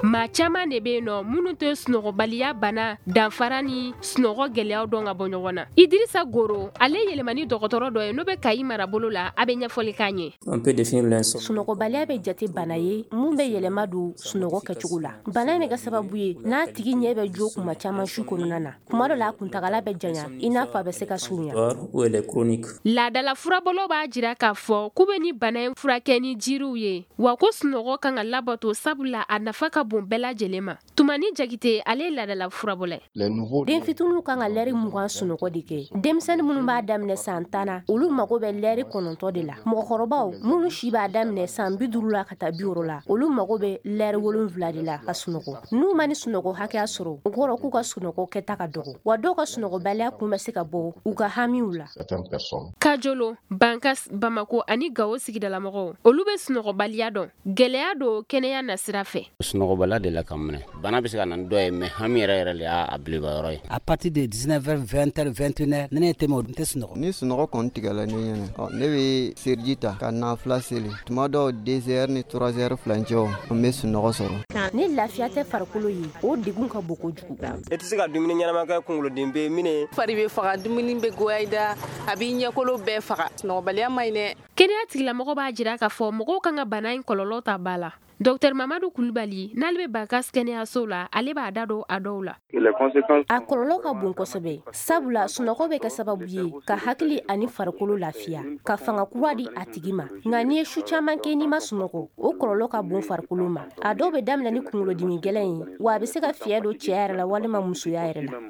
maa caman de be no minnu tɛ sunɔgɔbaliya bana danfara ni sunɔgɔ gwɛlɛyaw dɔn ka bɔ ɲɔgɔn na. Idirisa Goro ale yɛlɛmani dɔgɔtɔrɔ dɔ ye n'o bɛ Kayi marabolo la a bɛ ɲɛfɔli k'an ye. Sunɔgɔbaliya bɛ jate bana ye mun bɛ yɛlɛma don sunɔgɔ kɛcogo la. Bana in bɛ kɛ sababu ye n'a tigi ɲɛ bɛ jo kuma caman su kɔnɔna na. Kuma dɔ la kuntagala bɛ janya i n'a fɔ a bɛ se ka surunya. Laadala furabɔlaw b'a jira k'a fɔ k'u bɛ ni bana in furakɛ ni jiriw ye wa ko sunɔgɔ kan ka labato sabula a nafa ka bon bɛɛ lajɛlen ma. Tumani Jakite ale ye laadala furabɔla ye. Den fitininw kan ka lɛri 20 sunɔgɔ de kɛ. Denmisɛnnin minnu b'a daminɛ san 10 na olu mago bɛ lɛri 9 de la. Mɔgɔkɔrɔbaw minnu si b'a daminɛ san 50 la ka taa 60 la olu mago bɛ lɛri 7 de la ka sunɔgɔ. N'u ma ni sunɔgɔ hakɛya sɔrɔ o kɔrɔ k'u ka sunɔgɔ kɛta ka dɔgɔ wa dɔw ka sunɔgɔbaliya kun bɛ se ka bɔ u ka hamiw la. Kajolo, Bankas, Bamako ani Gao sigidalamɔgɔw olu bɛ sunɔgɔbaliya dɔn. Gɛlɛya don kɛnɛya nasira fɛ. Sunɔgɔbaliya de la ka minɛ. Bana bɛ se ka na ni dɔ ye mais hami yɛrɛ de y'a bileba yɔrɔ ye. À partir de 19h 20h 21h ne tɛ mɔ n tɛ sunɔgɔ. Ni sunɔgɔ kɔni tigɛla ne ɲɛna ne bɛ seriji ta ka nafila seli tuma dɔw 2h ni 3h filancɛ an bɛ sunɔgɔ sɔrɔ. Ni lafiya tɛ farikolo ye o degun ka bon kojugu. E tɛ se ka dumuni ɲɛnama kɛ kunkoloden bɛ minɛ. Fari bɛ faga dumuni bɛ goya i da a b'i ɲɛkolo bɛɛ faga sunɔgɔbaliya man ɲi dɛ. Kɛnɛya tigilamɔgɔ b'a jira k'a fɔ mɔgɔw kan ka bana in kɔlɔlɔ ta ba la. Dr Mamadu Kulibali n'ale bɛ Bankas kɛnɛyaso la ale b'a da don a dɔw la. A kɔlɔlɔ ka bon kosɛbɛ sabula sunɔgɔ bɛ kɛ sababu ye ka hakili ani farikolo lafiya ka fanga kura di a tigi ma nka n'i ye su caman kɛ n'i ma sunɔgɔ o kɔlɔlɔ ka bon farikolo ma a dɔw bɛ daminɛ ni kunkolodimi gɛlɛn ye wa a bɛ se ka fiɲɛ don cɛ yɛrɛ la walima musoya yɛrɛ la.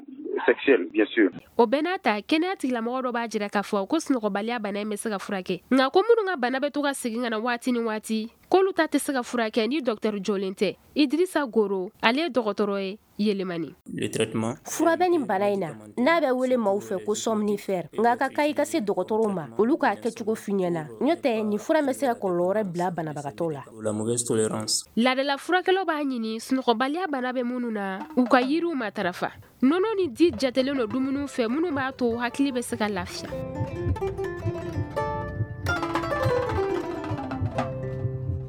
O bɛɛ n'a ta kɛnɛya tigilamɔgɔ dɔ b'a jira k'a fɔ ko sunɔgɔbaliya bana in bɛ se ka furakɛ nka ko minnu ka bana bɛ to ka segin ka na waati ni waati k'olu ta tɛ se ka furakɛ ni dɔgɔtɔrɔ jɔlen tɛ. Idirisa Goro ale ye dɔgɔtɔrɔ ye Yelemani. Fura bɛ nin bana in na n'a bɛ wele maaw fɛ ko somnifère nka ka kan i ka se dɔgɔtɔrɔw ma olu k'a kɛcogo f'i ɲɛna n'o tɛ nin fura bɛ se ka kɔlɔlɔ wɛrɛ bila banabagatɔw la. Laadala furakɛlaw b'a ɲini sunɔgɔbaliya bana bɛ minnu na u ka yiriw matarafa. Nɔnɔ ni di jatelen don dumuniw fɛ minnu b'a to hakili bɛ se ka lafiya.